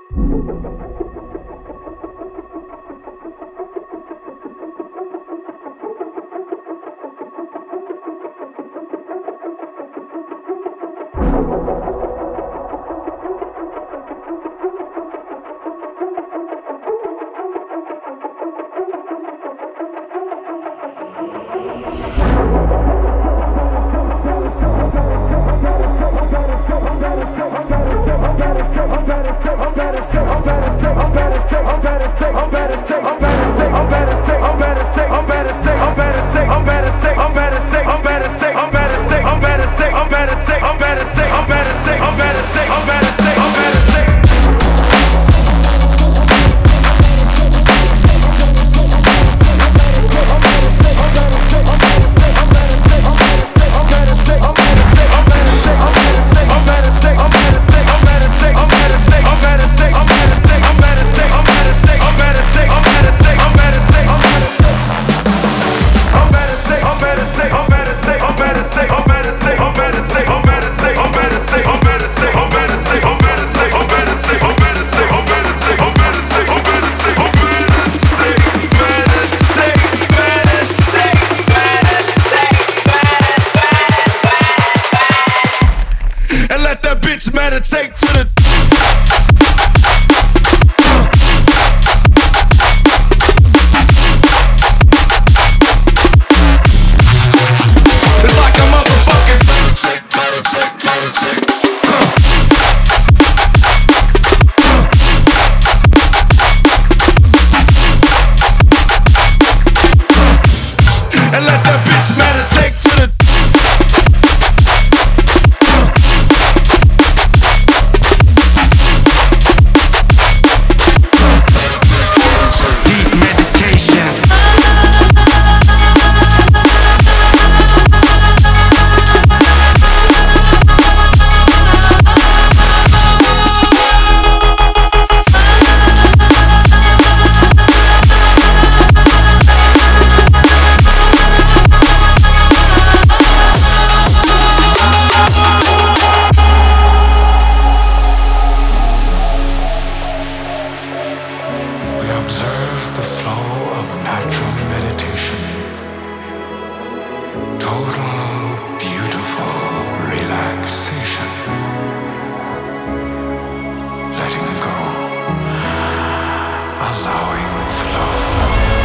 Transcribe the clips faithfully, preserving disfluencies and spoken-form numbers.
Meditate to the it's like a motherfucking meditate, meditate, meditate. And let that bitch meditate to the observe the flow of natural meditation. Total, beautiful relaxation. Letting go. Allowing flow.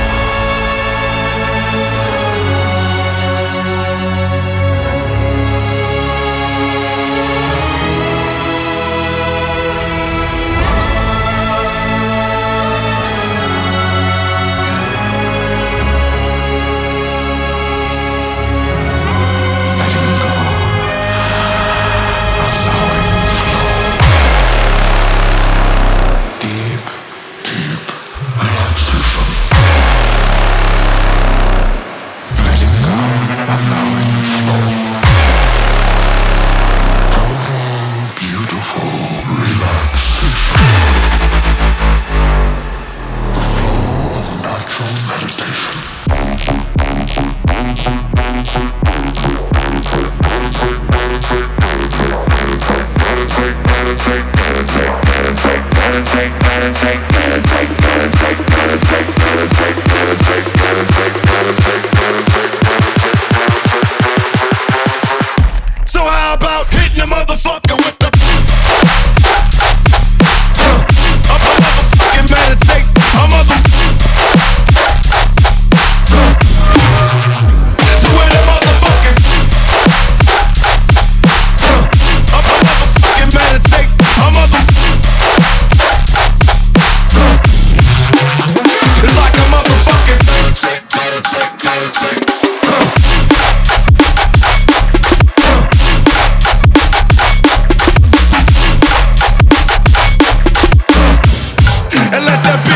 So how about hitting a motherfucker with the a motherfucking meditate, a motherfucking so when a motherfucking a motherfucking meditate, a motherfucking it's like a motherfucking meditate, meditate, meditate. And let that be